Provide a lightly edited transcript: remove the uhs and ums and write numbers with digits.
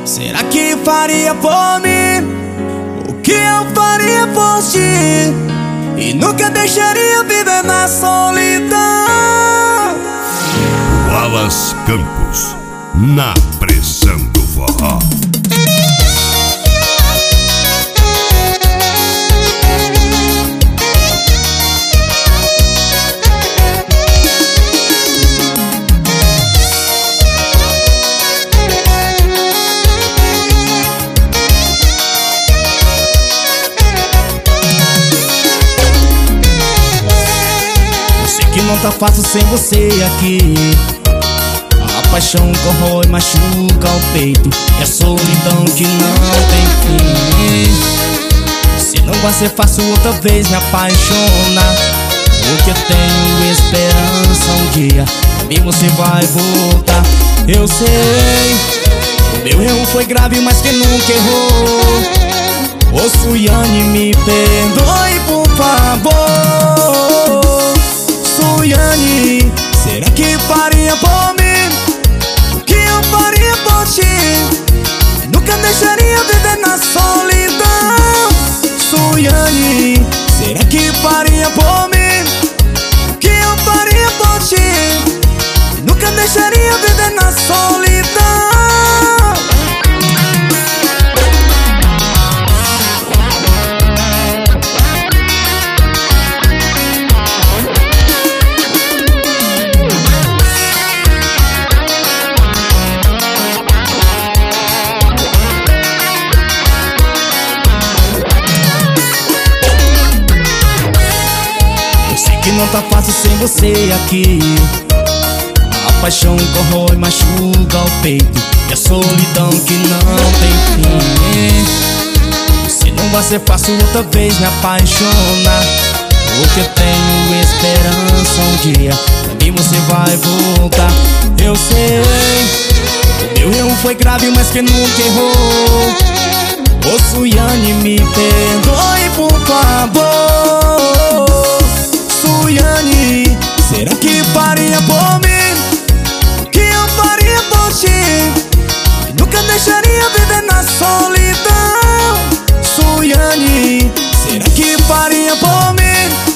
Será que faria por mim o que eu faria por ti? E nunca deixaria viver na solidão. Wallace Campos, na pressão do forró. Que não tá fácil sem você aqui. A paixão corrói, machuca o peito, é a solidão que não tem fim. Se não vai ser fácil outra vez me apaixonar, porque eu tenho esperança um dia pra mim você vai voltar. Eu sei, o meu erro foi grave, mas quem nunca errou? Ô Suiane, me perdoe por favor. Suiane, será que faria por mim o que eu faria por ti? Nunca deixaria viver na solidão. Suiane, será que faria por mim o que eu faria por ti? Nunca deixaria viver na solidão. Que não tá fácil sem você aqui. A paixão corrói, machuca o peito, e a solidão que não tem fim. Se não vai ser fácil outra vez me apaixonar, porque eu tenho esperança um dia pra mim você vai voltar. Eu sei, o meu erro foi grave, mas quem nunca errou? Ô Suiane, me perdoe por favor. Suiane, será que faria por mim o que eu faria por ti? Nunca deixaria viver na solidão. Suiane, será que faria por mim